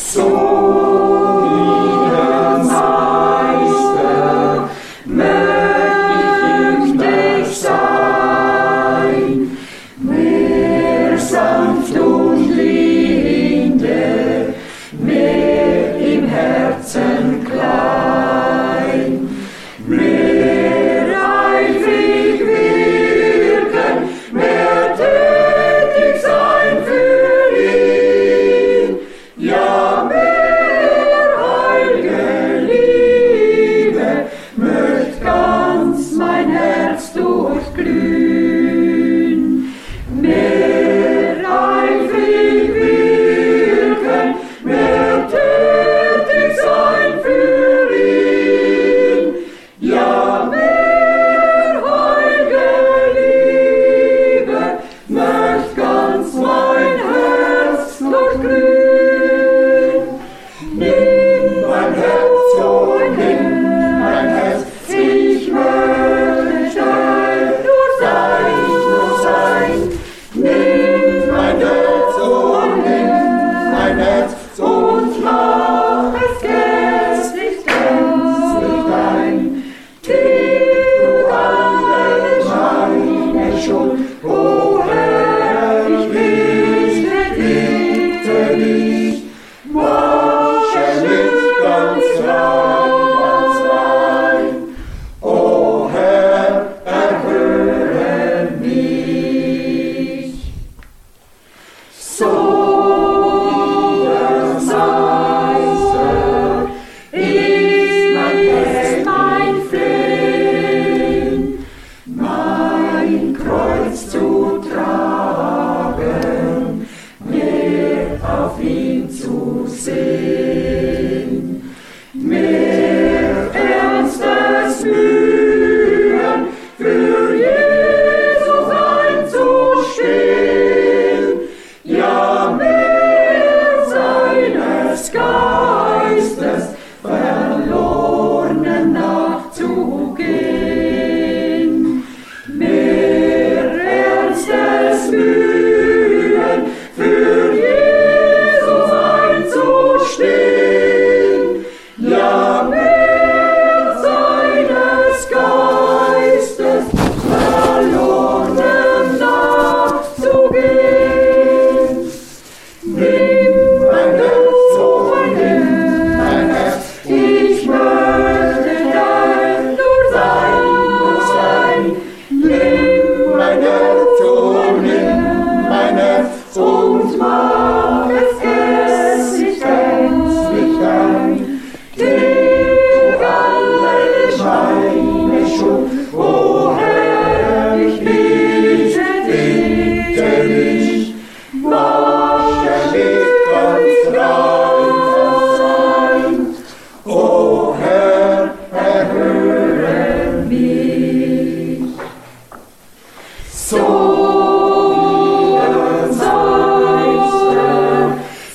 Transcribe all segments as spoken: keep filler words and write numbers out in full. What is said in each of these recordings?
So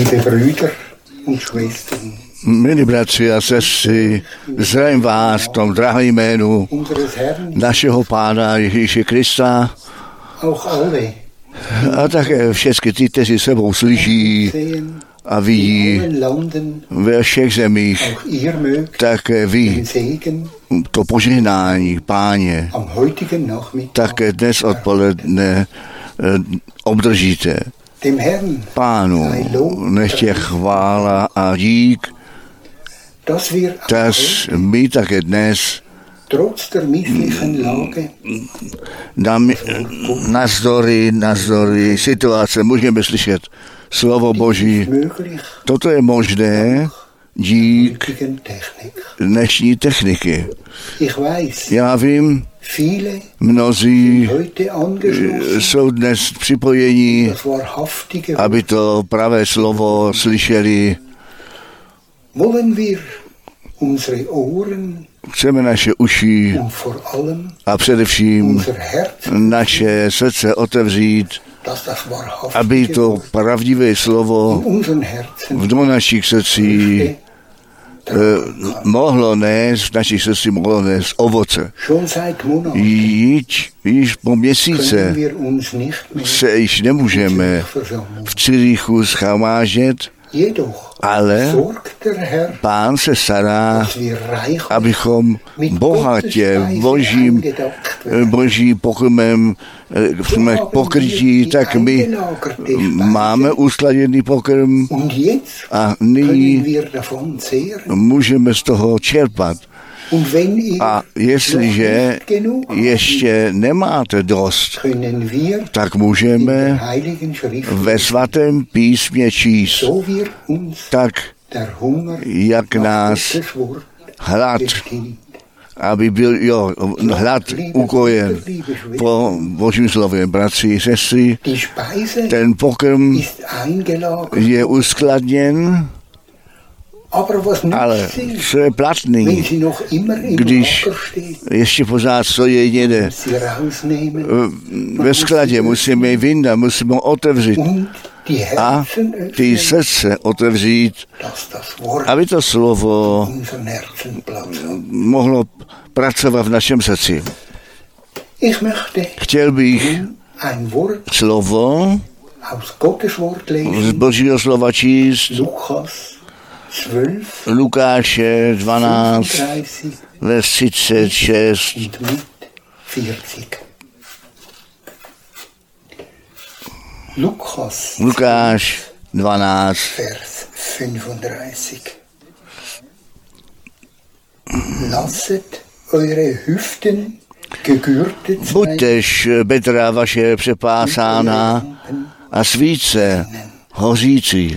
Liebe Brüder und Schwestern, Milí bratři a sestry, zdravím vás v tom drahém jménu našeho Pána Ježíše Krista auch alle, a také všechny ty, kteří sebou slyší a vidí ve všech zemích, auch ihr mögt také den vy Segen to požehnání, Páně, am heutigen Nachmittag také dnes odpoledne eh, obdržíte. dem Herrn, Pánu, nech je chvála a dík, dass wir dass my také dnes trotz der misslichen Lage nám navzdory, navzdory situace můžeme slyšet slovo Boží. möglich Toto je možné dík heutigen Technik. dnešní techniky. Ich weiß, Já vím, viele mnozí heute angeschlossen, jsou dnes připojení, das wahrhaftige aby to pravé slovo slyšeli. wollen wir unsere Ohren Chceme naše uši und vor allem a především unser Herz, naše srdce otevřít, dass das aby wahrhaftige to Wort pravdivé slovo in unseren Herzen v do našich srdcí eh, mohlo nést, v našich srdcích mohlo nést ovoce. schon seit Monaten Již, již po können měsíce wir uns nicht mehr se již nemůžeme versammeln. v Ciríchu schamážet, Jedoch ale sorgt der Herr, Pán se stará, dass wir reich abychom mit bohatě Gottes božím, Speise eingedeckt eh, werden. boží pokrmem eh, jsme pokrytí, tak my máme usladěný pokrm Und jetzt a können nyní wir davon zehren. můžeme z toho čerpat. Und wenn ihr A jestliže noch nicht genug habt, ještě nemáte dost, können wir tak in můžeme der Heiligen Schrift, ve svatém písmě číst, so wir uns tak der Hunger jak nach nás Gottes Wort hlad, bestimmt. aby byl jo, hlad ukojen po Božím slově. Bratři, sestry, Die Speise ten pokrm ist eingelagert, je uskladněn, aber was ale nützt sie, co je wenn platný, sie noch immer im když Lager steht, ještě pořád stojí někde sie rausnehmen ve skladě, musíme ji vyndat, musíme ho otevřít und die a Herzen ty öffnen, srdce otevřít, dass das Wort aby to slovo in unseren Herzen Platz hat. mohlo pracovat v našem srdci. Ich möchte Chtěl bych ein Wort slovo aus Gottes Wort z lesen, Božího slova číst, Lukas zwölf, Lukáše dvanáct, fünfunddreißig vers třicet šest und mit vierzig. Lukas Lukáš dvanáct, Vers fünfunddreißig. Lasset eure Hüften gegürtet sein buďtež bedra vaše přepásána a svíce hořící.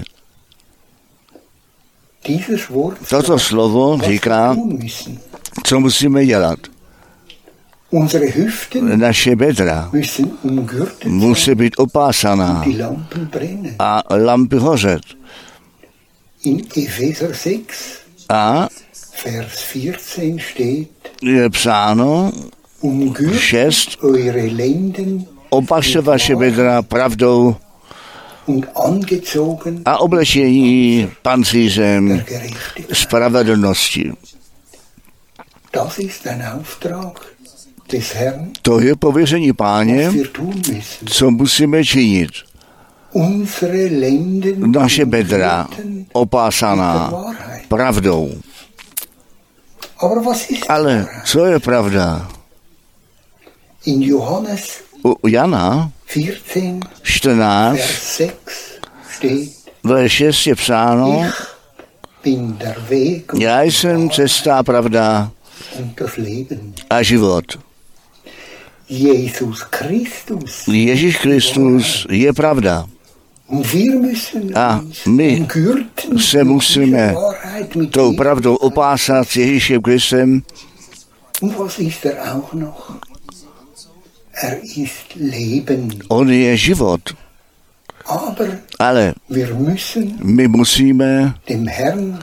Dieses Wort Toto sagt, slovo was říká, wir tun müssen. co musíme dělat. Unsere Hüften Naše bedra müssen umgürtet sein, musí být opásaná die Lampen brennen. a lampy hořet. In Epheser sechs, A Vers vierzehn steht, je psáno, umgürtet šest, eure Lenden opašte vaše bedra pravdou und angezogen a oblečení pancířem der Gerechtigkeit. spravedlnosti. Das ist ein Auftrag des Herrn, To je pověření Páně, was wir tun müssen. co musíme činit. Unsere Lenden Naše bedra umgürten mit der opásaná Wahrheit. pravdou. Aber was ist Ale Wahrheit? co je pravda? In Johannes U Jana vierzehn, čtrnáct, Vers sechs steht, ve šest je psáno, ich bin der Weg und já die jsem Wahrheit cesta, pravda und das Leben. a život. Jesus Christus. Ježíš Kristus je pravda. Und wir müssen A uns my umgürten se mit musíme dieser Wahrheit, mit tou Jesus. pravdou opásat s Ježíšem Kristem. Und was ist er auch noch? Er ist Leben. On je život. Aber Ale wir müssen my musíme dem Herrn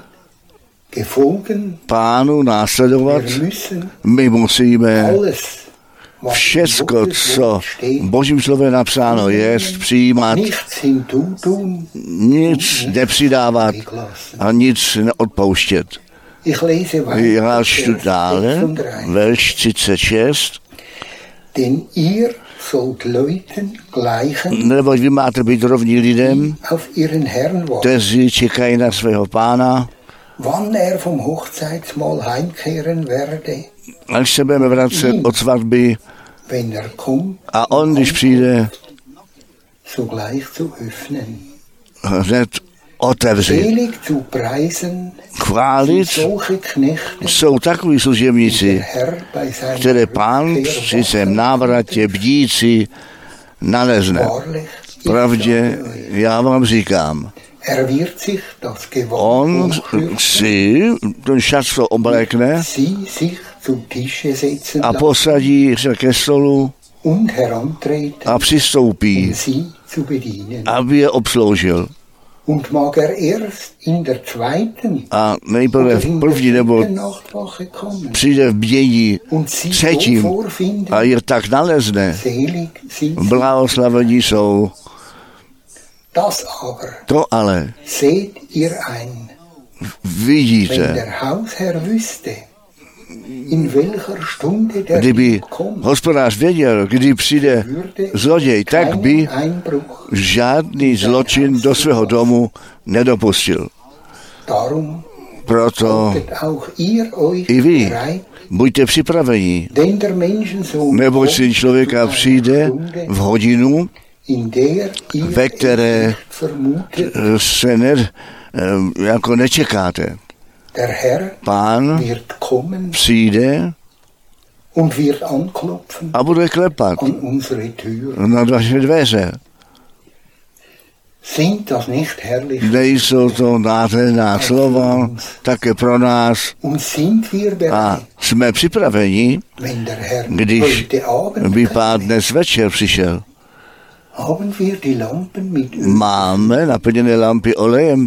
gefolgen. Pánu následovat. Wir müssen My musíme alles, všecko, co v Božím slově napsáno je, přijímat, nic nepřidávat a nic neodpouštět. Já čtu dále, verš třicet šest. Neboť vy máte být rovní lidem, kteří čekají na svého pána, až se budeme vracet od svatby a on, když přijde, hned otevřít. Chválit jsou takoví služebníci, které pán při svém návratě bdící nalezne. Pravdě, já vám říkám, on si ten šat oblékne a posadí se ke stolu a přistoupí, aby je obsloužil. A nejprve v první nebo přijde v bdění třetím a je tak nalezne. Blahoslavení jsou. To ale vidíte, kdyby hospodář věděl, kdy přijde zloděj, tak by žádný zločin do svého domu nedopustil. Proto i vy buďte připraveni, neboť syn člověka přijde v hodinu, ve které se ne, jako nečekáte. Pán přijde a bude klepat na vaše dveře. Nejsou to nádherná slova také pro nás a jsme připraveni, když by Pán dnes večer přišel. Máme naplněné lampy olejem.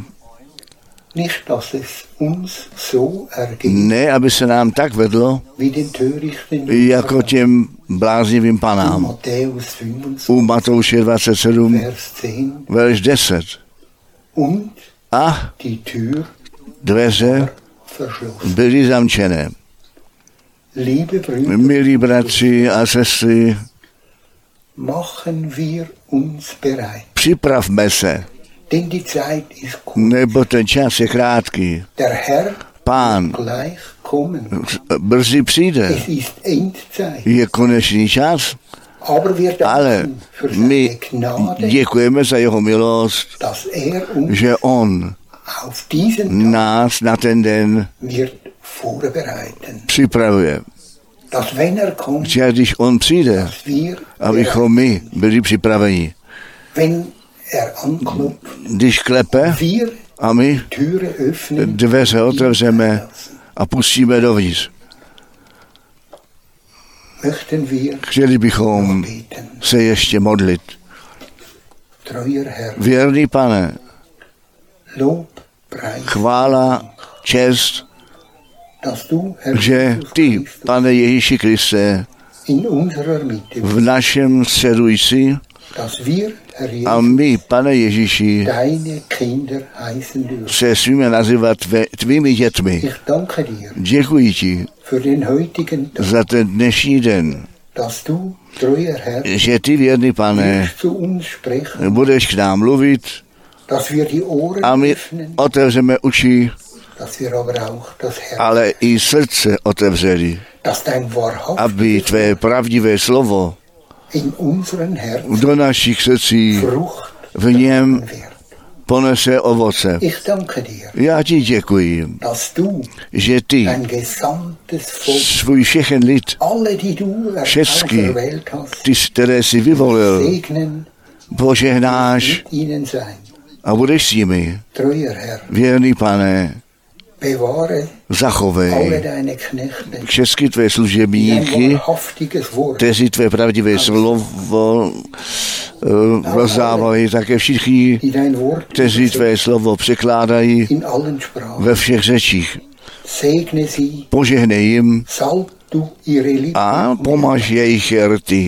Ne, aby se nám tak vedlo, jako těm bláznivým panám. U Matouše dvacet sedm, verš deset. A dveře byly zamčené. Milí bratři a sestry, připravme se, nebo ten čas je krátký. Pán brzy přijde. Je konečný čas, ale my děkujeme za jeho milost, že on nás na ten den připravuje. Že když on přijde, abychom my byli připraveni. Když klepe a my dveře otevřeme a pustíme dovnitř. Chtěli bychom se ještě modlit. Věrný Pane, chvála, čest, že ty, Pane Ježíši Kriste, v našem středu jsi a my, Pane Ježíši, se smíme nazývat tvými dětmi. Děkuji ti za ten dnešní den, že ty, věrný Pane, budeš k nám mluvit a my otevřeme uši, ale i srdce otevřeli, aby tvé pravdivé slovo do našich srdcí v něm ponese ovoce. Já ti děkuji, že ty svůj všechen lid, všechny, ty, které jsi vyvolil, požehnáš a budeš s nimi. Věrný Pane, zachovej všechny tvé služebníky, kteří tvé pravdivé slovo rozdávají, také všichni, kteří tvé slovo překládají ve všech řečích. Požehnej jim a pomaž jejich rty.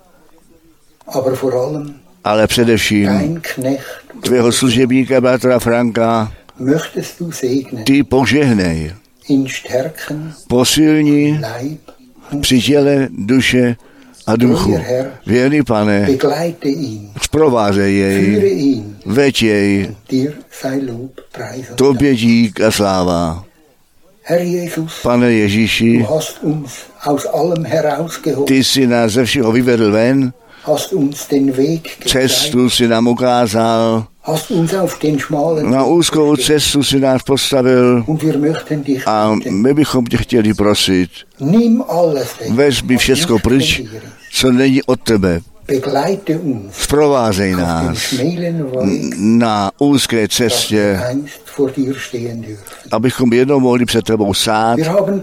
Ale především tvého služebníka bratra Franka ty požehnej, posilni při těle, duše a duchu. Věrný Pane, zprovázej jej, veď jej, tobě dík a sláva. Pane Ježíši, ty jsi nás ze všeho vyvedl ven, cestu si nám ukázal, na úzkou cestu si nás postavil a my bychom tě chtěli prosit, vezmi všecko pryč, co není od tebe. Zprovázej nás na úzké cestě, abychom jednou mohli před tebou stát.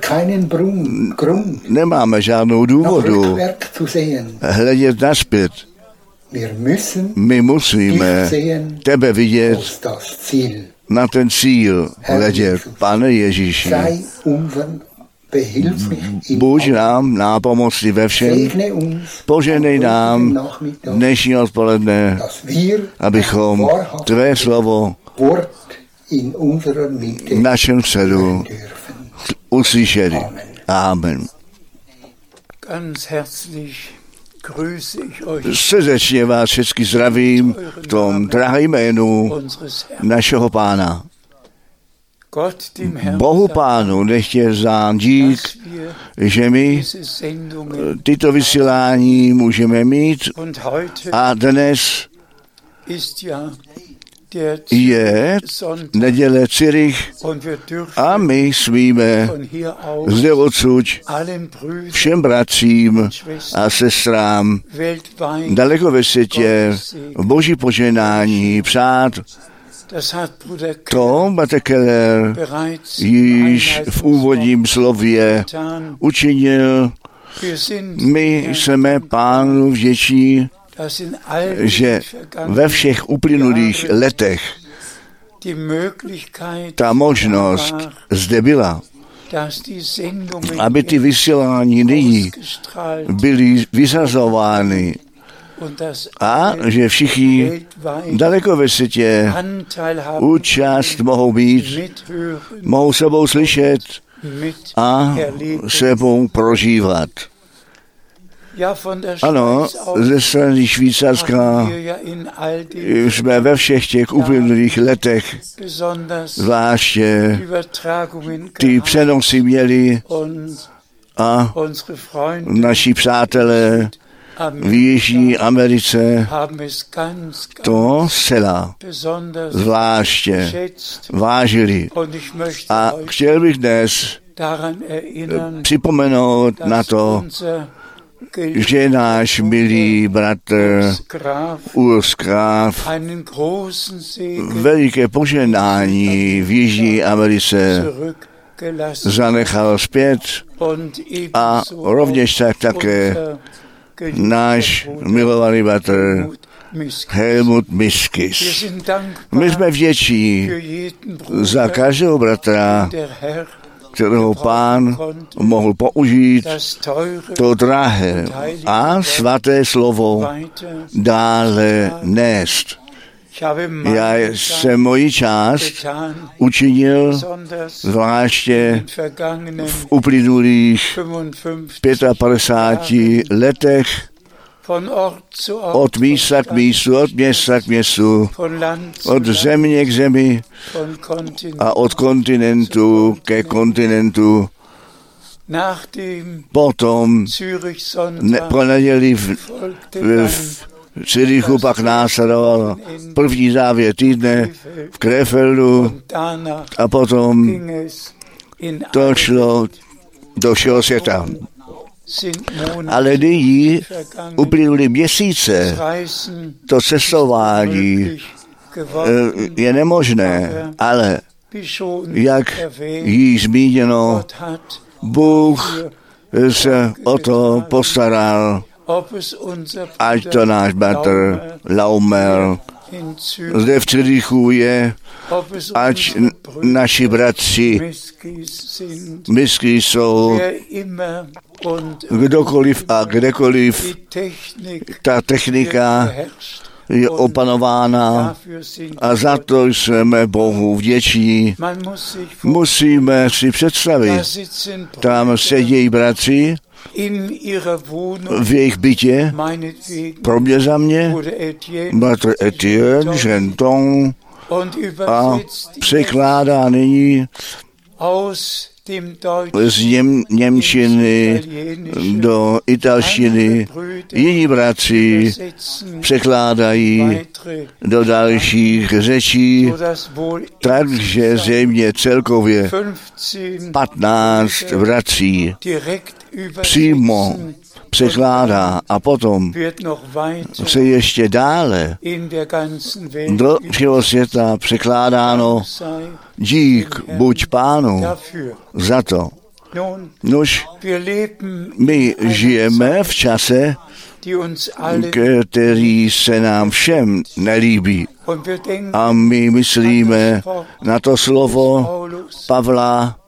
Nemáme žádnou důvodu hledět nazpět. My musíme tebe vidět, na ten cíl hledět. Pane Ježíši, buď nám nápomocný ve všem, poženej nám dnešní odpoledne, abychom tvé slovo v našem středu uslyšeli. Amen. Srdečně vás všechny zdravím v tom drahém jménu našeho Pána. Bohu Pánu nechtě vzdán dík, že my tyto vysílání můžeme mít a dnes je neděle Cyrich a my smíme zde odsud všem bratřím a sestrám daleko ve světě v boží poženání přát. To bratr Keller již v úvodním slově učinil. My jsme Pánu vděční, že ve všech uplynulých letech ta možnost zde byla, aby ty vysílání nyní byly vysazovány a že všichni daleko ve světě účast mohou být, mohou sebou slyšet a sebou prožívat. Ano, ze strany Švýcarska jsme ve všech těch uplynulých letech zvláště ty přenosy měli a naši přátelé v Jižní Americe to zcela zvláště vážili. A chtěl bych dnes připomenout na to, že náš milý bratr Urs Graf veliké poženání v Jižní Americe zanechal zpět a rovněž tak také náš milovaný bratr Helmut Miskis. My jsme vděční za každého bratra, kterého Pán mohl použít to drahé a svaté slovo dále nést. Já jsem moji část učinil zvláště v uplynulých padesát pěti letech od místa k místu, od města k městu, od země k zemi a od kontinentu ke kontinentu. Potom ne, po neděli v, v, v Cyrichu pak následoval první závěr týdne v Krefeldu a potom to šlo do všeho světa. Ale nyní uplynuly měsíce, to cestování je nemožné, ale jak již zmíněno, Bůh se o to postaral, ať to náš bratr Laumer zde v Zürichu je, ať naši bratři misky jsou, kdokoliv a kdekoliv, ta technika je opanována a za to jsme Bohu vděční. Musíme si představit, tam sedí bratři v jejich bytě, pro mě za mě, bratr Etienne, Genton, a překládá nyní z něm, němčiny do italštiny. Jiní bratři překládají do dalších řečí, takže země celkově patnáct bratří přímo překládá a potom se ještě dále do všeho světa překládáno. Dík buď Pánu za to. Nož, my žijeme v čase, který se nám všem nelíbí. A my myslíme na to slovo Pavla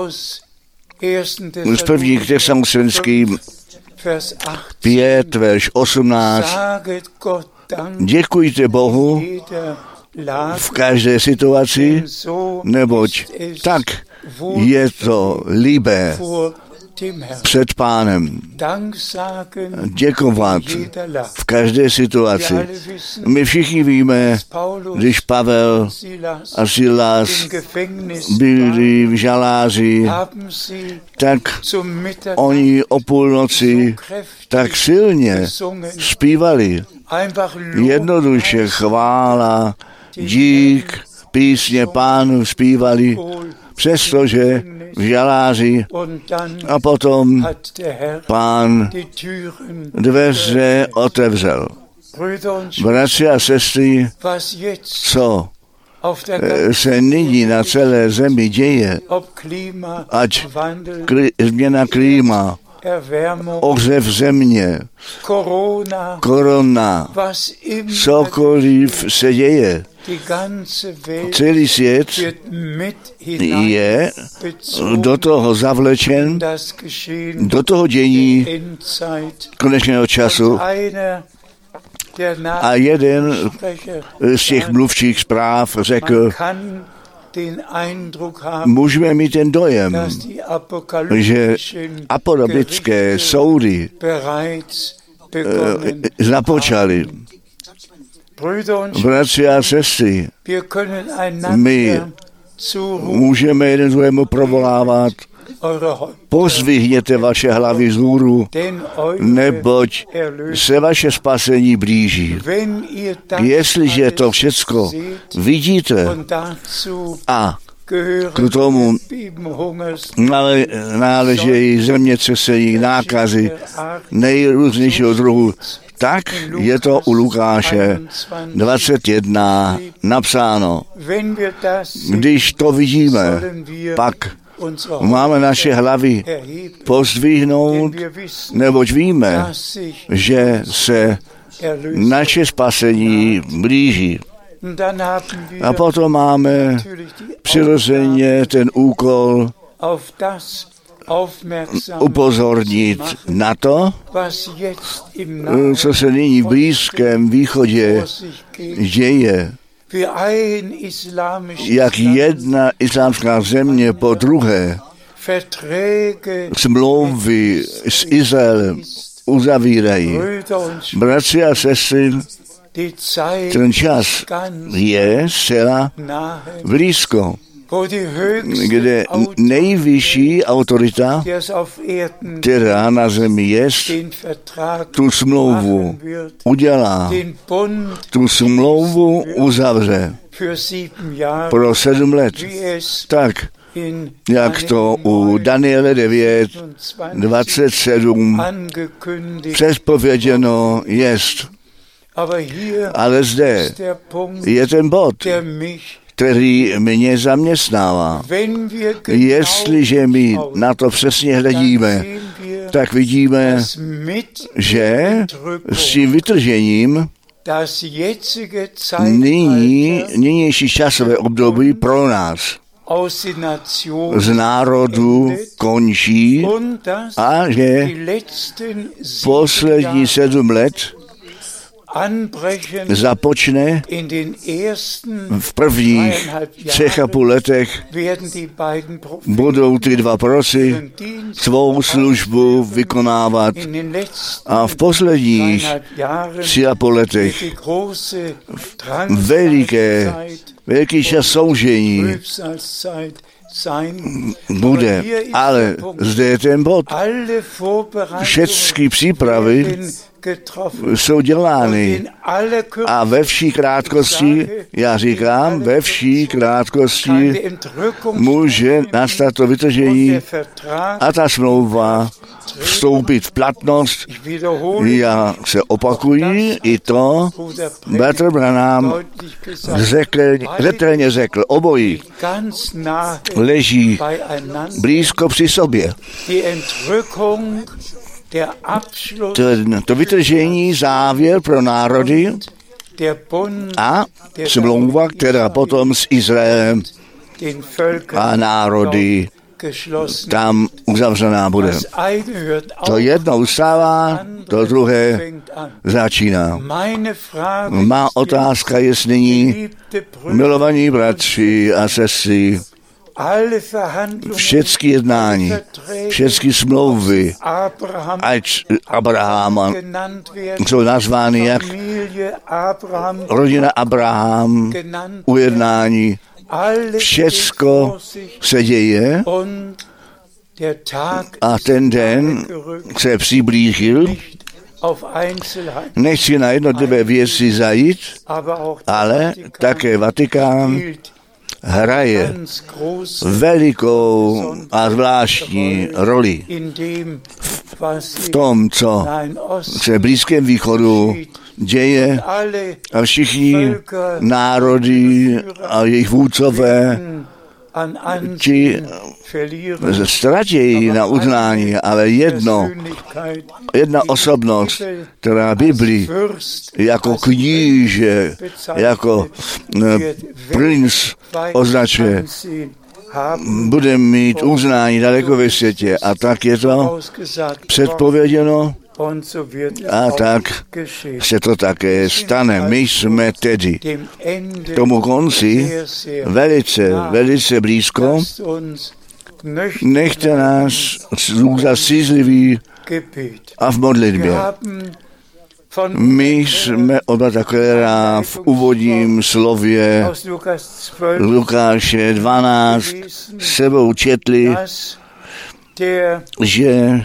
z prvních Tesalonickým pět, verš osmnáct. Děkujte Bohu v každé situaci, neboť tak je to líbé před Pánem. Děkovat v každé situaci. My všichni víme, když Pavel a Silas byli v žaláři, tak oni o půlnoci tak silně zpívali. Jednoduše chvála, dík, písně Pánu zpívali, přestože v žaláři, a potom Pán dveře otevřel. Bratři a sestry, co se nyní na celé zemi děje, ať kli, změna klíma, ohřev země, korona, cokoliv se děje, celý svět je do toho zavlečen, do toho dění konečného času. A jeden z těch mluvčích zpráv řekl, můžeme mít ten dojem, že apokalyptické soudy započaly. Bratři a sestry, my můžeme jeden druhému provolávat, pozvihněte vaše hlavy vzhůru, neboť se vaše spasení blíží. Jestliže to všecko vidíte a k tomu náležejí zemětřesení, nákazy nejrůznějšího druhu, tak je to u Lukáše dvacet jedna napsáno. Když to vidíme, pak máme naše hlavy pozdvihnout, neboť víme, že se naše spasení blíží. A potom máme přirozeně ten úkol upozornit na to, co se nyní v Blízkém východě děje. Jak jedna islámská země po druhé smlouvy s Izraelem uzavírají. Bratři a sestry, ten čas je zcela blízko, kde nejvyšší autorita, která na zemi je, tu smlouvu udělá, tu smlouvu uzavře pro sedm let. Tak, jak to u Daniele devět dvacet sedm předpověděno jest. Ale zde je ten bod, který mě zaměstnává. Jestliže my na to přesně hledíme, tak vidíme, že s tím vytržením nyní, nynější časové období pro nás z národu končí a že poslední sedm let započne v prvních třech a půl letech budou ty dva prosy svou službu vykonávat a v posledních tři a půl letech veliké, velký čas soužení bude, ale zde je ten bod. Všechny přípravy jsou dělány a ve vší krátkosti, já říkám, ve vší krátkosti může nastat to vytržení a ta smlouva vstoupit v platnost. Já se opakuji, i to Bratr Branham řekl, zetelně řekl, obojí leží blízko při sobě. To, to vytržení, závěr pro národy a smlouva, která potom s Izraelem a národy tam uzavřená bude. To jedno ustává, to druhé začíná. Má otázka je nyní, milovaní bratři a sestry, všechny jednání, všechny smlouvy, ať Abrahama jsou nazvány jak rodina Abraham, ujednání, všecko se děje a ten den se přiblížil. Nechci na jednotlivé věci zajít, ale také Vatikán hraje velikou a zvláštní roli v tom, co se v Blízkém východu děje a všichni národy a jejich vůdcové ti ztratějí na uznání, ale jedno, jedna osobnost, která Biblii jako kníže, jako princ označuje, bude mít uznání daleko ve světě. A tak je to předpověděno a tak se to také stane. My jsme tedy tomu konci velice, velice blízko. Nechte nás zastřízliví a v modlitbě. My jsme oba takové v úvodním slově Lukáše dvanáct sebou četli, že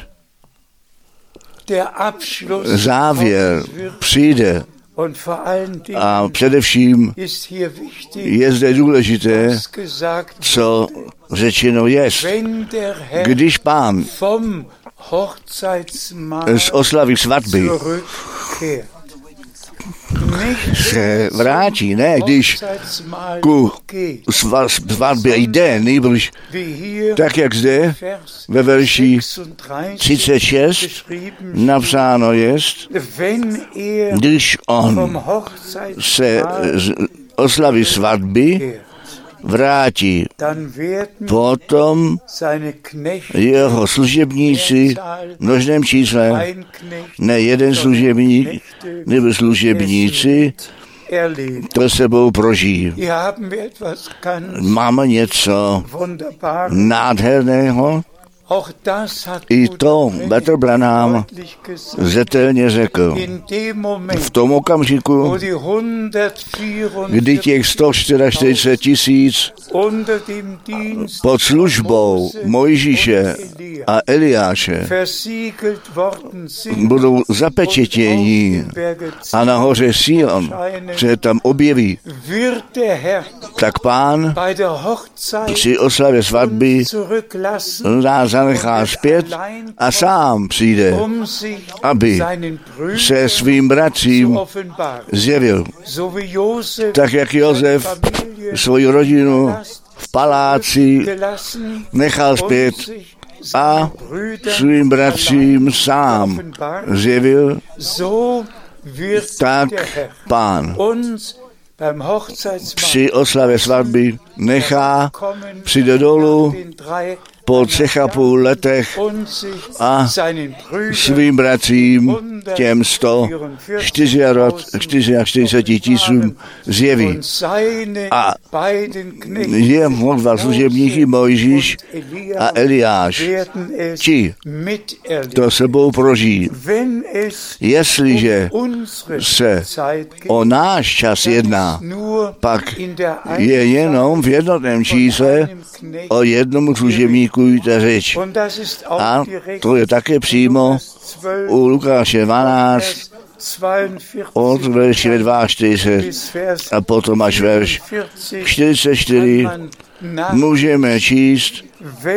závěr přijde a především je zde důležité, co řečeno jest. Když Pán z oslavy svatby se vrátí, ne, když ku svatbě jde, nejbrž tak, jak zde ve verši třicet šest napsáno jest, když on se z oslavy svatby vrátí, potom jeho služebníci v množném čísle, ne jeden služebník, nebo služebníci, to sebou prožijí. Máme něco nádherného, i to Bratr Branham zetelně řekl. V tom okamžiku, kdy těch sto čtyřicet čtyři tisíc pod službou Mojžíše a Eliáše budou zapečetěni a nahoře Sion se tam objeví, tak Pán při oslavě svatby nás zanechá zpět a sám přijde, aby se svým bratřím zjevil. Tak jak Josef svoji rodinu v paláci nechal zpět a svým bratřím sám zjevil, tak Pán při oslavě svatby nechá, přijde dolů po třech a půl letech a svým bratřím těm sto čtyřiačtyřiceti tisícům zjeví. A jeho dva služebníky Mojžíš a Eliáš, ti to sebou prožijí. Jestliže se o náš čas jedná, pak je jenom v jednotném čísle o jednomu služebníku jde řeč. A to je také přímo u Lukáše dvanáct od verše čtyřicet dva a potom až verš čtyřicet čtyři můžeme číst,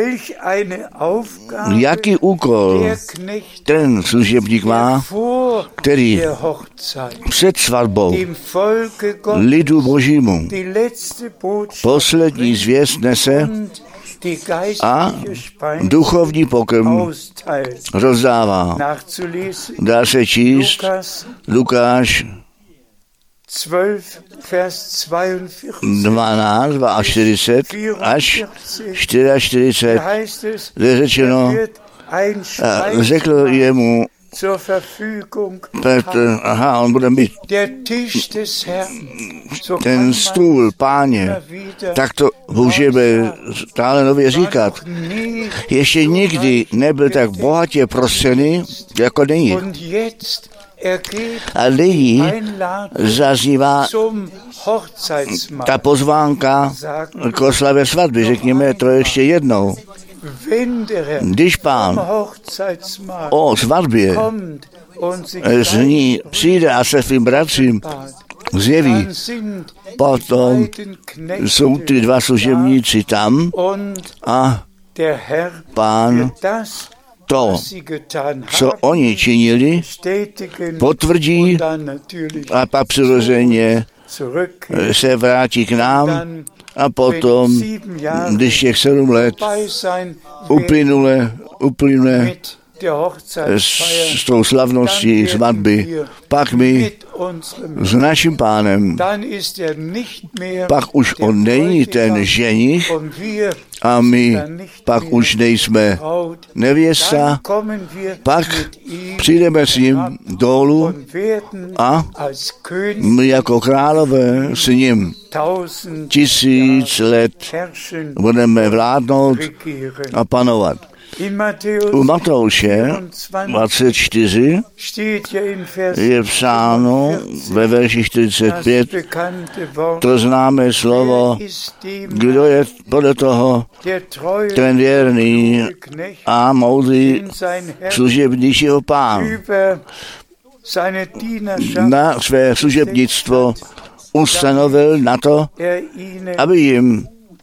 jaký úkol ten služebník má, který před svatbou lidu Božímu poslední zvěst nese a duchovní pokrm rozdává. Dá se číst Lukáš dvanáct, čtyřicet dva až čtyřicet čtyři, kde je řečeno, a řekl jemu Petr, aha, on bude mít ten stůl, Páně, tak to můžeme stále nově říkat. Ještě nikdy nebyl tak bohatě prostřený, jako nyní. A nyní zaznívá ta pozvánka k oslavě svatby, řekněme to ještě jednou. Když Pán o svatbě z ní přijde a se svým bratřím zjeví, potom jsou ty dva služebníci tam a Pán to, co oni činili, potvrdí a pak přirozeně se vrátí k nám a potom, když těch sedm let uplynule, uplynule s, s tou slavností svatby, pak my s naším Pánem, pak už on není ten ženich a my pak už nejsme nevěsta, pak přijdeme s ním dolů a my jako králové s ním tisíc let budeme vládnout a panovat. U Matouše dvacet čtyři je psáno ve verši čtyřicet pět to známé slovo, kdo je podle toho ten věrný a moudrý služebník jeho Pán. Na své služebnictvo ustanovil na to, aby jim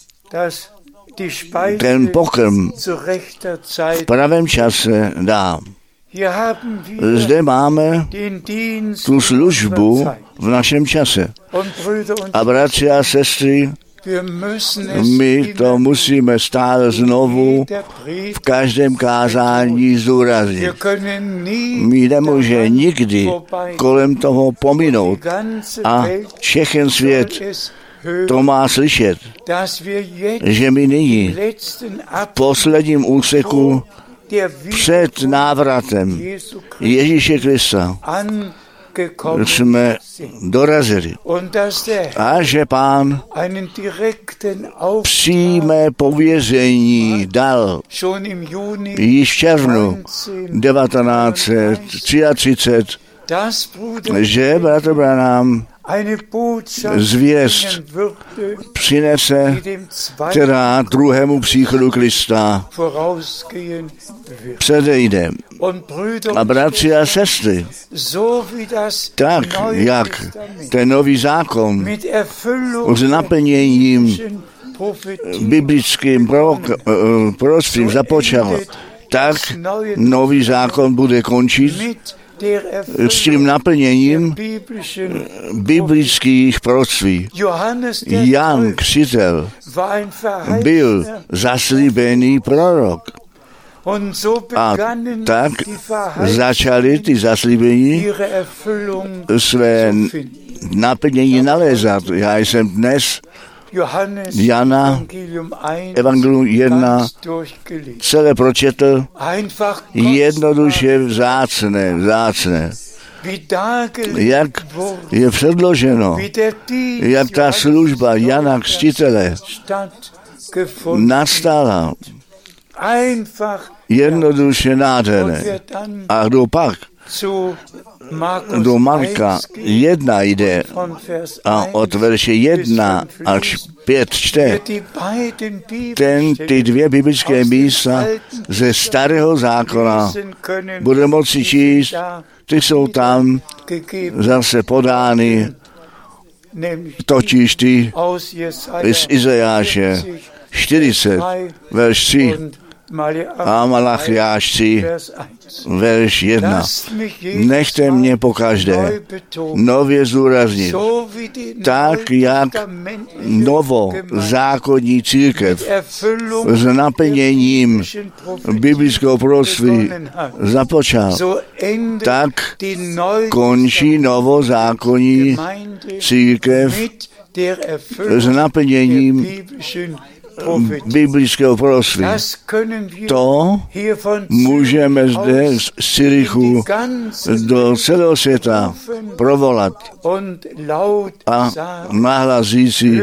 ten pokrm v pravém čase dá. Zde máme tu službu v našem čase. A bratři a sestry, my to musíme stále znovu v každém kázání zdůraznit. My nemůže nikdy kolem toho pominout a všechen svět to má slyšet, že my nyní v posledním úseku před návratem Ježíše Krista jsme dorazili a že Pán přímé pověření dal již v červnu devatenáct třicet tři, že bratr Branham zvěst přinese, která druhému příchodu Krista předejde. A bratři a sestry, tak jak ten nový zákon s naplněním biblickým proroctvím započal, tak nový zákon bude končit s tím naplněním biblických proroctví. Jan Křtitel byl zaslíbený prorok. A tak začali ty zaslíbení své naplnění nalézat. Já jsem dnes Jana, Evangelium jedna, celé pročetl, jednoduše vzácné, vzácné. Jak je předloženo, jak ta služba Jana Křtitele nastala, jednoduše nádherné. A kdo pak do Marka jedna jde a od verše jedna až pět čte, ten ty dvě biblické místa ze starého zákona bude moci číst, ty jsou tam zase podány, totiž ty z Izajáše čtyřicet, verš tři a Malachiáš tři, verš jedna. Nechte mě pokaždé nově zdůraznit, tak jak novozákonní církev s naplněním biblického proroctví započal, tak končí novozákonní církev s naplněním biblického proroctví. To můžeme zde z Cyrichu do celého světa provolat a nahlas říci,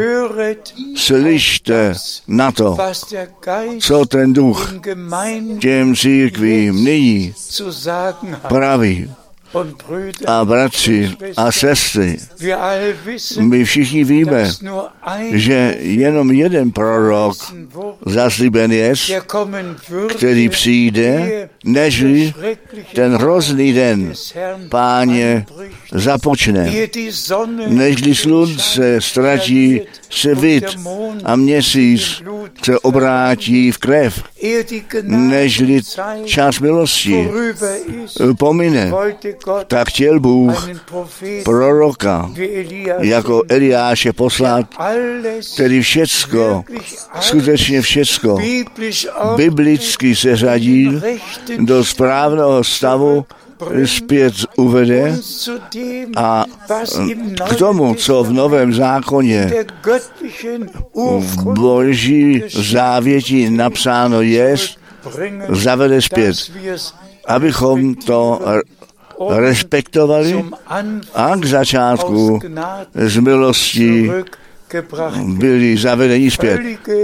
slyšte na to, co ten duch těm církvím nyní praví. A bratři a sestry, my všichni víme, že jenom jeden prorok zaslíben je, který přijde, nežli ten hrozný den Páně započne, nežli slunce ztratí svit a měsíc se obrátí v krev, nežli čas milosti pomine. Tak chtěl Bůh proroka jako Eliáše poslat, který všecko, skutečně všecko, biblicky se řadí do správného stavu, zpět uvede a k tomu, co v Novém zákoně v Boží závěti napsáno je, zavede zpět, abychom to respektovali a k začátku z milosti byli zavedeni zpět.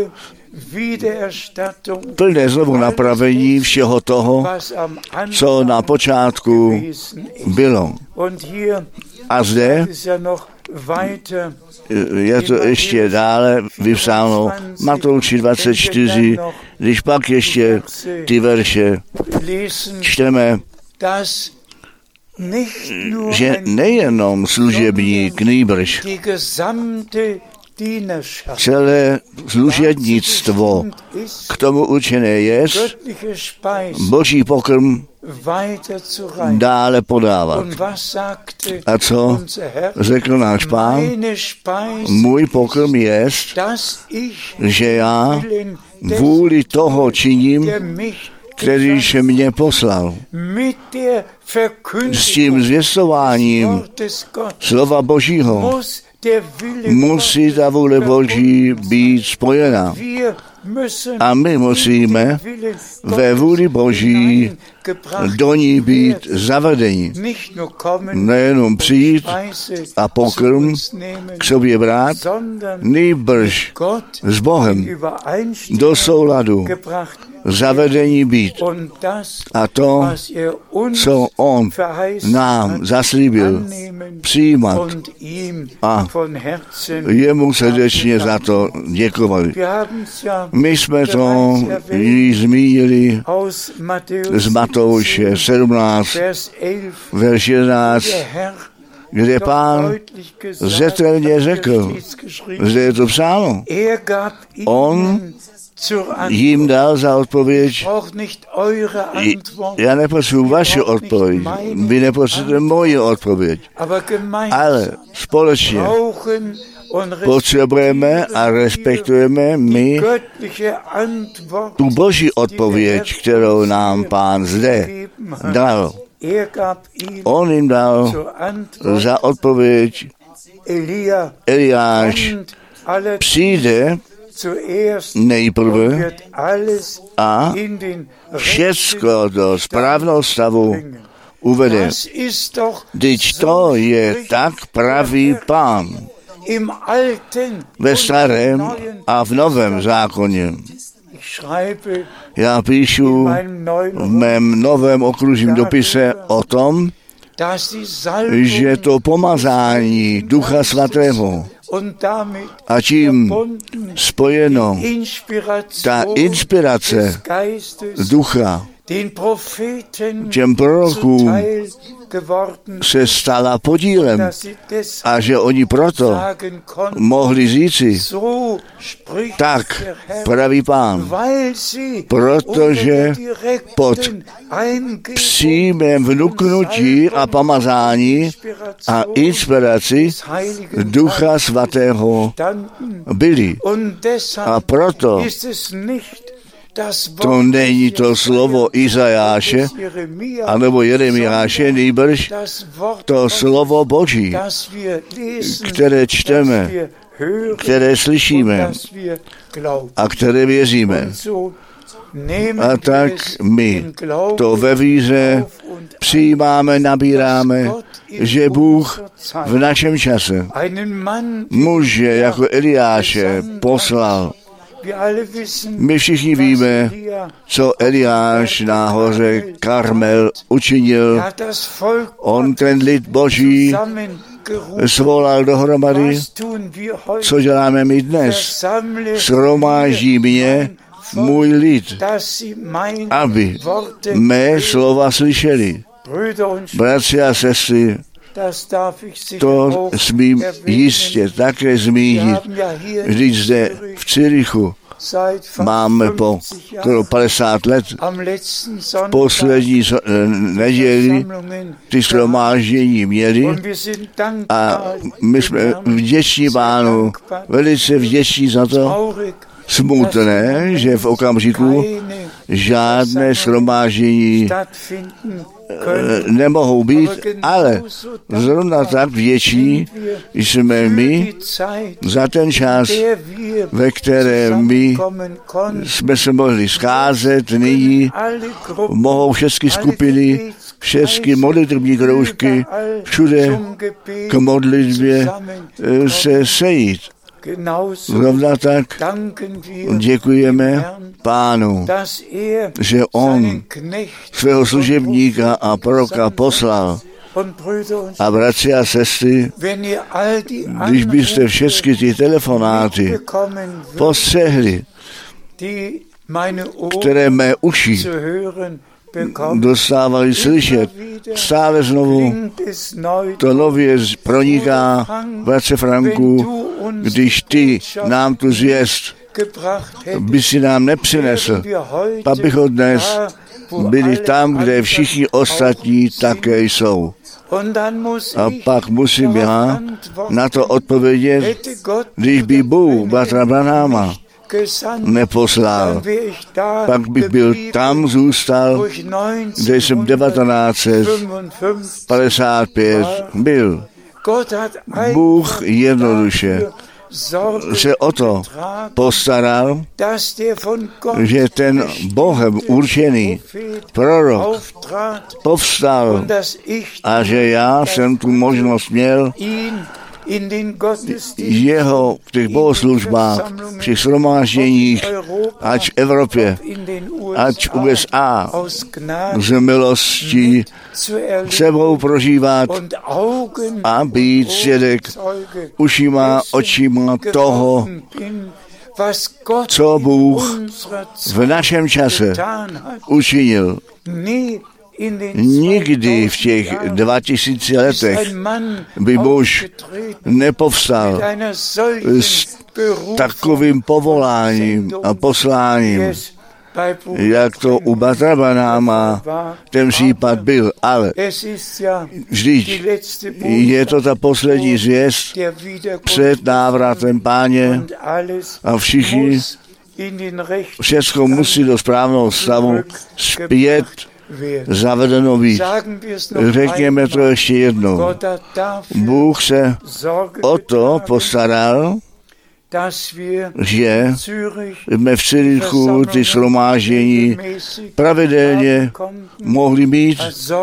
Plné znovu napravení všeho toho, co na počátku bylo. A zde je to ještě dále vypsáno Matouši dvacet čtyři, když pak ještě ty verše čteme, že nejenom služebník, nýbrž celé služebnictvo k tomu určené je Boží pokrm dále podávat. A co řekl náš Pán? Můj pokrm je, že já vůli toho činím, kterýž mě poslal. S tím zvěstováním slova Božího musí ta vůle Boží být spojena. A my musíme ve vůli Boží do ní být zavedeni. Nejenom přijít a pokrm k sobě brát, nýbrž s Bohem do souladu zavedení být. A to, co on nám zaslíbil, přijímat a jemu srdečně za to děkovali. My jsme to již zmínili z Matouše sedmnáct, verš jedenáct, kde Pán zetelně řekl, zde je to psáno, on jim dal za odpověď. Já nepotřebuji vaši odpověď, vy nepotřebujete moji odpověď, ale společně potřebujeme a respektujeme my tu boží odpověď, kterou nám Pán zde dal. On jim dal za odpověď, Eliáš přijde nejprve a všecko do správného stavu uvede. Vždyť to je tak pravý Pán ve starém a v novém zákoně. Já píšu v mém novém okružním dopise o tom, že to pomazání Ducha Svatého a tím spojeno ta inspirace Ducha těm prorokům se stala podílem a že oni proto mohli říci, tak praví Pán, protože pod přímém vnuknutí a pomazání a inspiraci Ducha Svatého byli. A proto to není to slovo Izajáše anebo Jeremiáše, nýbrž to slovo Boží, které čteme, které slyšíme a které věříme. A tak my to ve víře přijímáme, nabíráme, že Bůh v našem čase muže jako Eliáše poslal. My všichni víme, co Eliáš na hoře Karmel učinil. On ten lid Boží svolal dohromady. Co děláme my dnes? Shromáždí mě můj lid, aby mé slova slyšeli. Bratři a sestry, to smím jistě také zmínit. Vždyť zde v Cirichu máme po padesát let poslední neděli ty shromáždění měli a my jsme vděční Pánu, velice vděční za to. Smutné, že v okamžiku žádné shromáždění nemohou být, ale zrovna tak větší jsme my za ten čas, ve kterém my jsme se mohli scházet nyní, mohou všechny skupiny, všechny modlitební kroužky všude k modlitbě se sejít. Zrovna tak děkujeme Pánu, že On svého služebníka a proroka poslal. A bratři a sestry, když byste všechny ty telefonáty postřehli, které mé uši dostávali slyšet, stále znovu to nově proniká, bratře Franku, když ty nám tu zvěst by si nám nepřinesl, pak bychom dnes byli tam, kde všichni ostatní také jsou. A pak musím já na to odpovědět, když by Bůh bratra Branhama neposlal, pak bych byl tam zůstal, kde jsem devatenáct set padesát pět byl. Bůh jednoduše se o to postaral, že ten Bohem určený prorok povstal a že já jsem tu možnost měl jeho v těch bohoslužbách, při shromážděních, ať v Evropě, ať v U S A, z milostí sebou prožívat a být svědek ušima, očima toho, co Bůh v našem čase učinil. Nikdy v těch dva tisíci letech by muž nepovstal s takovým povoláním a posláním, jak to u Batrabanáma ten případ byl, ale vždyť je to ta poslední zvěst před návratem Páně a všichni všechno musí do správného stavu zpět zavedeno být. Řekněme to ještě jednou. Bůh se o to postaral, že jsme v Cyrichu ty shromáždění pravidelně mohli mít.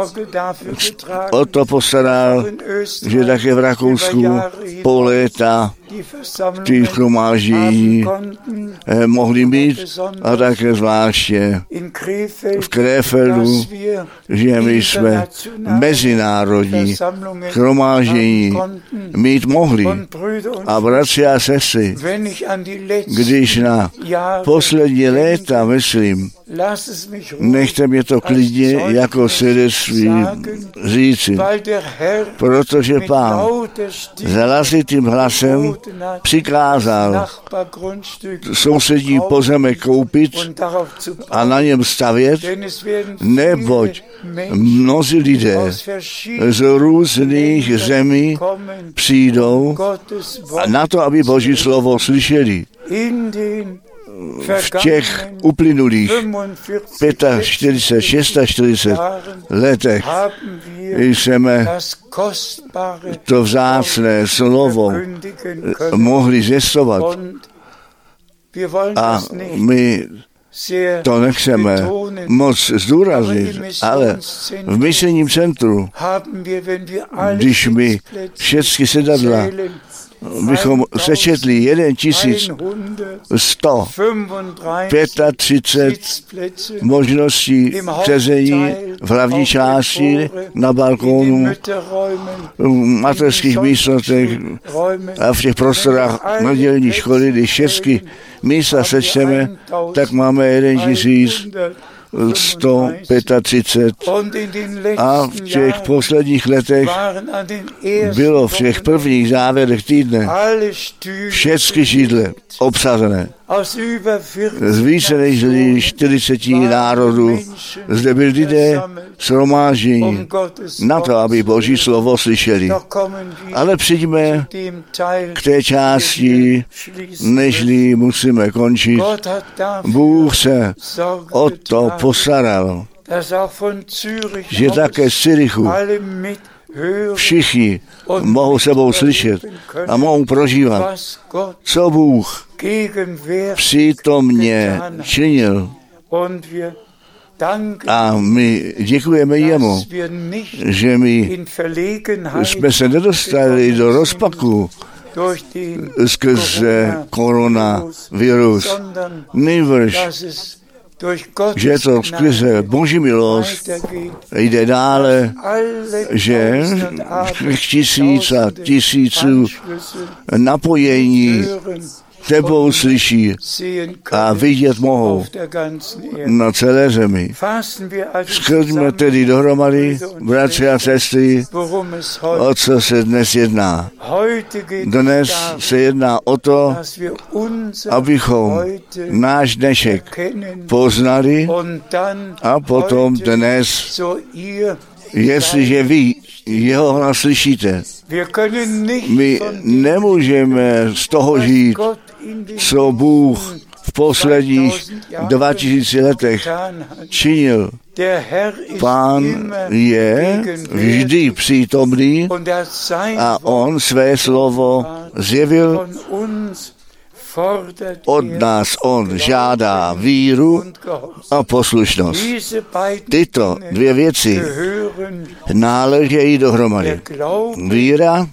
O to postaral, že také v Rakousku po léta ty shromáždění mohli mít a také zvláště v Krefeldu, že my jsme mezinárodní shromáždění mít mohli. A bratři a sestry, když na poslední léta myslím, nechte mě to klidně jako svědectví říci, protože Pán hlasitým hlasem přikázal sousední pozemek koupit a na něm stavět, neboť mnozí lidé z různých zemí přijdou na to, aby Boží slovo slyšeli. V těch uplynulých čtyřicet pět, čtyřicet šest letech jsme to vzácné slovo mohli zvěstovat a my to nechceme moc zdůraznit, ale v misijním centru, když my všechny sedadla bychom sečetli jeden tisíc sto třicet pět možností sezení v hlavní části, na balkónu, v mateřských místnostech a v těch prostorách nedělní školy, když všechny místa sečteme, tak máme jeden tisíc sto třicet pět a v těch posledních letech bylo v těch prvních závěrech týdne všechny židle obsazené. Z více než čtyřiceti národů zde byli lidé shromáždění na to, aby Boží slovo slyšeli. Ale přijďme k té části, nežli musíme končit. Bůh se o to postaral, že také z Cyrichu všichni mohou sebou slyšet a mohou prožívat, co Bůh přítomně činil. A my děkujeme jemu, že my jsme se nedostali do rozpaku skrze koronavirus, nejbrž, že to skrze Boží milost jde dále, že tisíc a tisíců napojení tebou slyší a vidět mohou na celé zemi. Skrňme tedy dohromady, bratři a sestry, o co se dnes jedná. Dnes se jedná o to, abychom náš dnešek poznali a potom dnes, jestliže vy jeho hlas slyšíte, my nemůžeme z toho žít, co Bůh v posledních dva tisíce letech činil. Pán je vždy přítomný a on své slovo zjevil. Od nás on žádá víru a poslušnost. Tyto dvě věci náležejí dohromady. Víra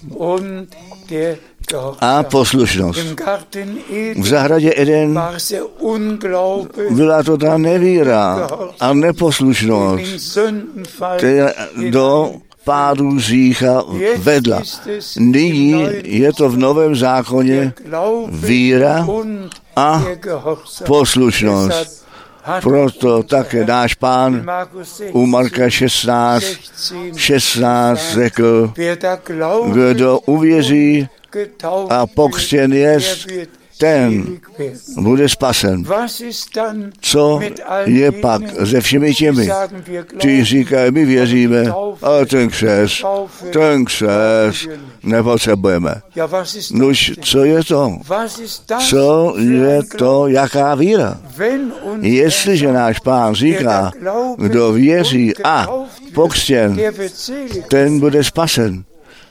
a poslušnost. V zahradě Eden byla to ta nevíra a neposlušnost, která do pádu hřícha vedla. Nyní je to v Novém zákoně víra a poslušnost. Proto také náš Pán u Marka šestnáct, šestnáct řekl, kdo uvěří a pokřtěn jest, ten bude spasen. Co je pak se všemi těmi? Ti říkají, my věříme, ale ten křest, ten křest nepotřebujeme. Nož, co je to? Co je to, jaká víra? Jestliže náš Pán říká, kdo věří a pokřtěn, ten bude spasen.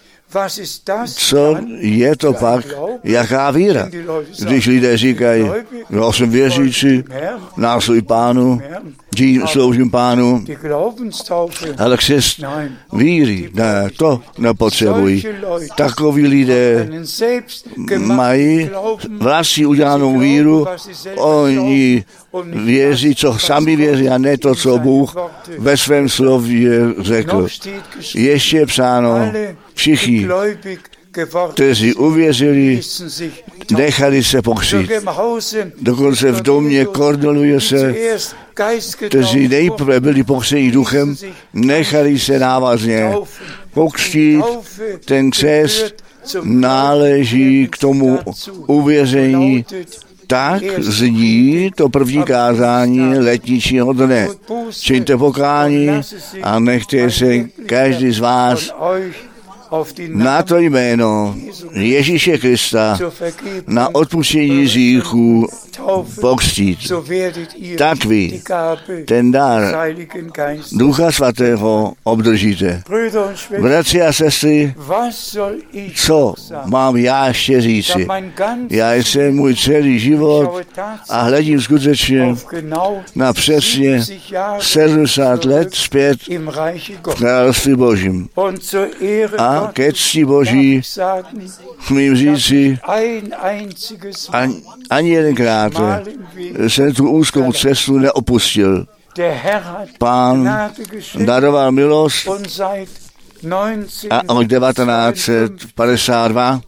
Co je to pak, jaká víra? Když lidé říkají, já jsem věřící, následuji Pánu, sloužím Pánu, ale křest víry, ne, to nepotřebují. Takoví lidé mají vlastní udělanou víru, oni věří, co sami věří, a ne to, co Bůh ve svém slově řekl. Ještě je psáno, všichni, kteří uvěřili, nechali se pokřít. Dokonce v domě Korneluje se, kteří nejprve byli pokřtěni duchem, nechali se návazně pokřtít. Ten křest náleží k tomu uvěření. Tak zní to první kázání letničního dne. Čiňte pokání a nechte se každý z vás na to jméno Ježíše Krista na odpuštění hříchů pokřtít. Tak vy ten dar Ducha Svatého obdržíte. Bratři a sestry, co mám já ještě říci? Já jsem můj celý život a hledím skutečně na přesně sedmdesát let zpět v království Božím. A ke cti Boží smím říci, ani, ani jedenkrát jsem tu úzkou cestu neopustil. Pán daroval milost a od devatenáct set padesát dva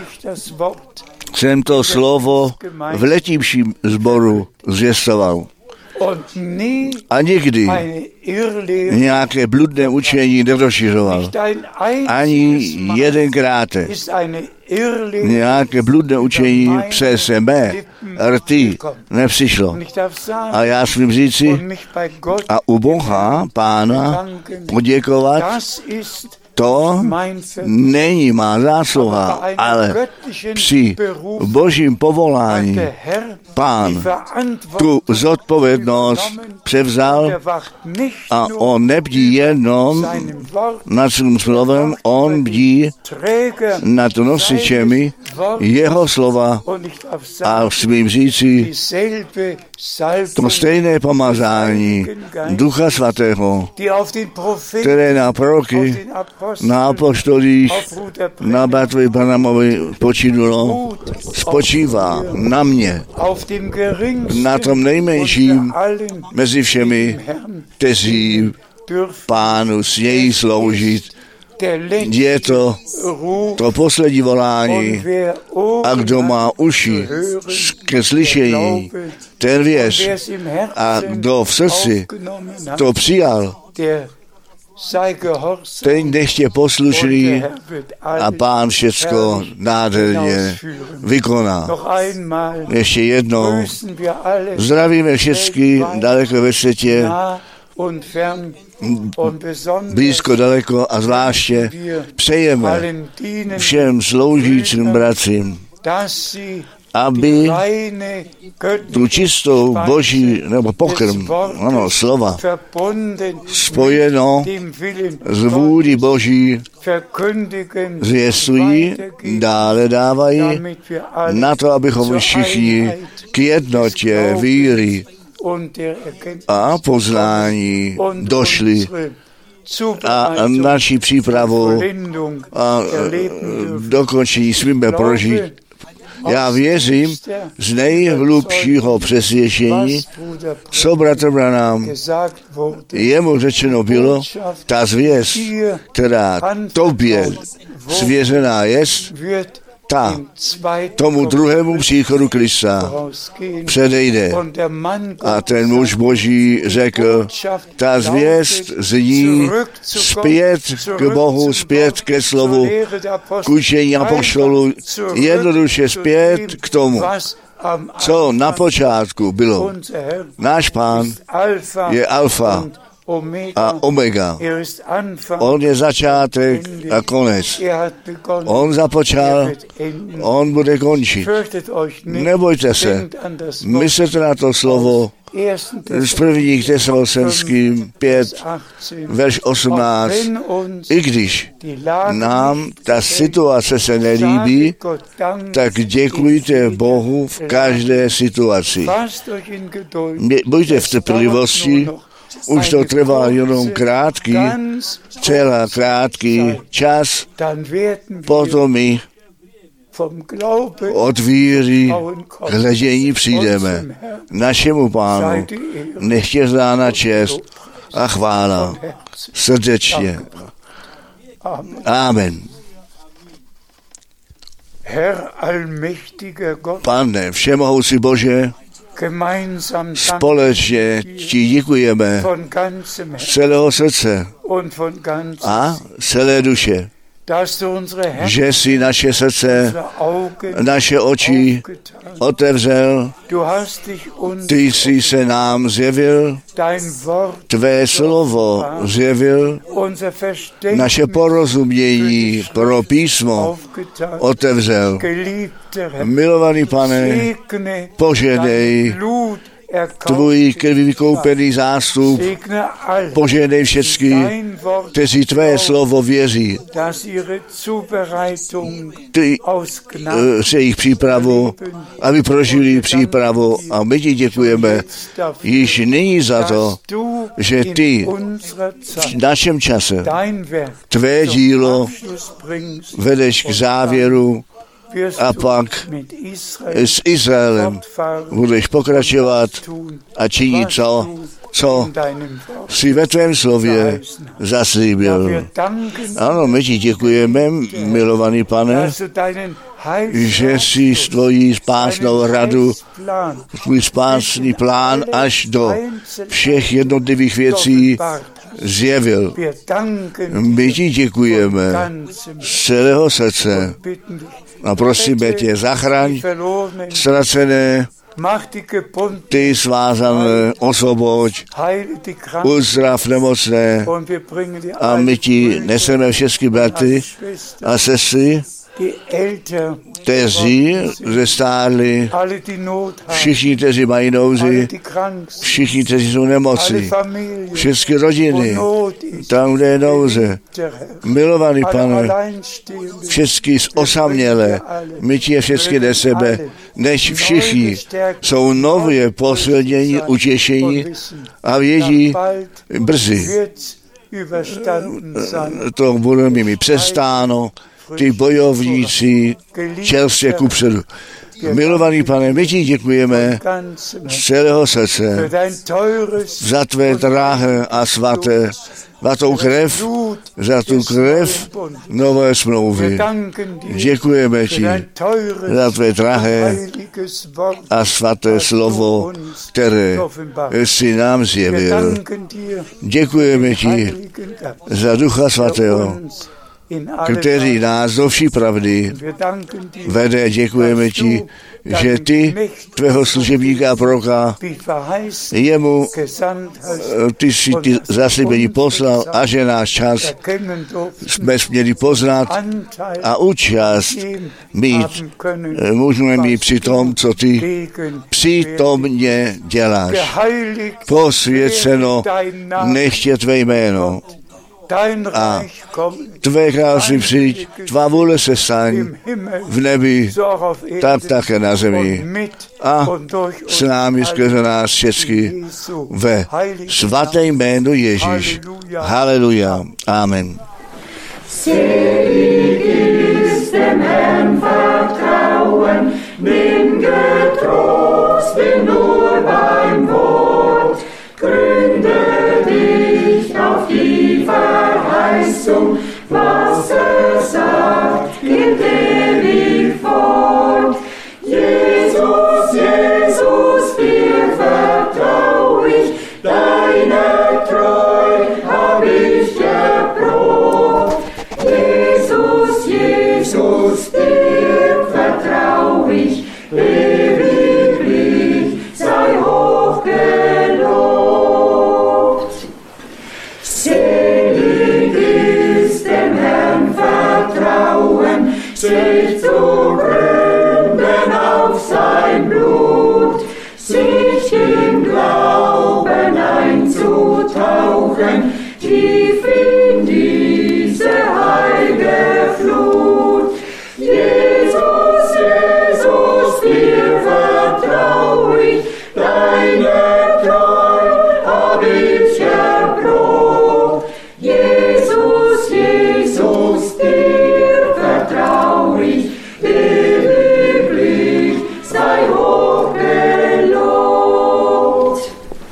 jsem to slovo v letívším sboru zvěstoval. A nikdy nějaké bludné učení nerozšiřoval. Ani jedenkrát nějaké bludné učení přes mé rty nepřišlo. A já smím říci a u Boha, Pána, poděkovat, to není má zásluha, ale při Božím povolání Pán tu zodpovědnost převzal a on nebdí jenom nad svým slovem, on bdí nad nosičemi jeho slova a svým říci to stejné pomazání Ducha Svatého, které na proroky, na apostolích, na bratrovi Branhamovi počinulo, spočívá na mě, na tom nejmenším mezi všemi, kteří Pánu smějí sloužit. Je to to poslední volání a kdo má uši ke slyšení, ten věř a kdo v srdci to přijal, ten nechtě poslušný a Pán všecko nádherně vykoná. Ještě jednou zdravíme všechny daleko ve světě, blízko, daleko a zvláště přejeme všem sloužícím bratřím, aby tu čistou boží, nebo pokrm, ano, slova, spojeno s vůli boží, zvěstují, dále dávají, na to, abychom všichni k jednotě víry a poznání došli a naši přípravu a dokončení smíme prožít. Já věřím z nejhlubšího přesvědčení, co bratr Branham jemu řečeno bylo, ta zvěst, která tobě svěřená jest, ta tomu druhému příchodu Krista předejde. A ten muž Boží řekl, ta zvěst zní zpět k Bohu, zpět ke slovu, k učení apoštolů, jednoduše zpět k tomu, co na počátku bylo. Náš Pán je alfa a omega. On je začátek a konec. On započal, on bude končit. Nebojte se, myslete na to slovo z prvních Tesalonickým pět, verš osmnáct. I když nám ta situace se nelíbí, tak děkujte Bohu v každé situaci. Buďte v trpělivosti, už to trvá jenom krátký, celá krátký čas, potom my od víry k hledění přijdeme. Našemu Pánu nech je zdána čest a chvála srdečně. Amen. Pane, všemohoucí Bože, společně ti děkujeme z celého srdce a celé duše, že jsi naše srdce, naše oči otevřel, ty jsi se nám zjevil, tvé slovo zjevil, naše porozumění pro písmo otevřel. Milovaný Pane, požehnej tvůj krví vykoupený zástup, požehnej všecky, kteří tvé slovo věří. Ty se jich přípravu, aby prožili přípravu a my ti děkujeme již nyní za to, že ty v našem čase tvé dílo vedeš k závěru a pak s Izraelem budeš pokračovat a činit to, co jsi ve tvém slově zaslíbil. Ano, my ti děkujeme, milovaný Pane, že jsi s tvojí spásnou radu, tvůj spásný plán až do všech jednotlivých věcí zjevil. My ti děkujeme z celého srdce a prosíme tě, zachraň ztracené, ty svázané, osvoboď, uzdrav nemocné a my ti neseme všechny bratry a sestry, kteří zestárli, všichni, kteří mají nouzi, všichni, kteří jsou nemoci, všechny rodiny, tam, kde je nouze. Milovaný Pane, všechny osamělé, my ti je všechny do sebe, než všichni jsou nově posilnění, utěšení a vědí brzy. To bude mi přestáno, ty bojovníci čerstvě kupředu. Milovaný Pane, my ti děkujeme z celého srdce za tvé drahé a svaté, za tou krev, za tu krev nové smlouvy. Děkujeme ti za tvé drahé a svaté slovo, které jsi nám zjevil. Děkujeme ti za Ducha Svatého, který nás do vší pravdy vede. Děkujeme ti, že ty, tvého služebníka a proroka, jemu ty si ty zaslíbení poslal a že náš čas jsme směli poznat a účast mít, můžeme mít při tom, co ty přítomně děláš. Posvěceno nechtě tvé jméno a tvé království přijď, tvá vůle se staň v nebi, tak také na zemi a s námi skrze nás všechny ve svatém jménu Ježíš. Halleluja. Amen. Selig ist dem Herrn vertrauen, bin getrost, bin nur beim Wort, gründe dich auf die Verheißung, was er sagt, gilt ewig Jesus, dir vertrau ich, ewiglich sei hochgelobt. Selig ist dem Herrn vertrauen, sich zu gründen auf sein Blut, sich im Glauben einzutauchen, tief in diese heilige Flut. Jesus, Jesus, dir vertrau ich, deine Treu hab ich erprobt. Jesus, Jesus, dir vertrau ich, ewiglich sei hochgelobt.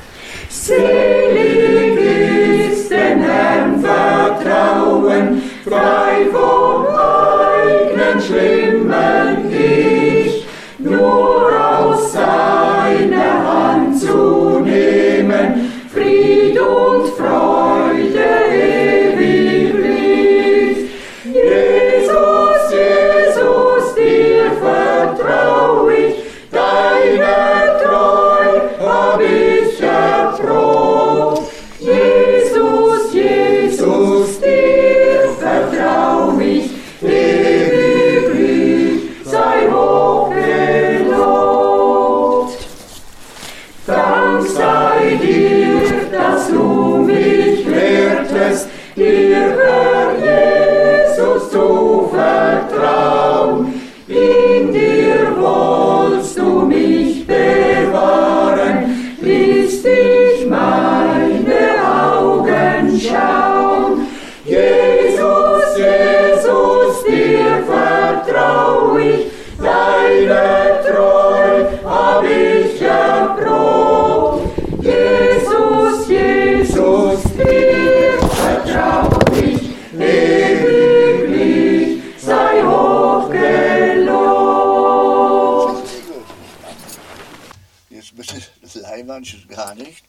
Selig ist dem Herrn vertrauen, frei vom eigenen schlimmen Ich, nur aus seiner Hand zu nehmen, Fried und Freude ewiglich. Jesus, Jesus, dir vertrau ich, deine Treu hab ich erprobt. Jesus, Jesus, dir vertrau ich, ewiglich sei hochgelobt. Dank sei dir, dass du mich lehrtest, dir Herr Jesus zu vertrauen. In dir wollst du mich bewahren, bis dich meine Augen schauen. Jesus, Jesus, dir vertrau ich, deine Treu hab ich erprobt. Jesus, Jesus, dir vertrau ich, ewiglich sei hochgelobt. Jetzt müssen das Leinwand gar nicht.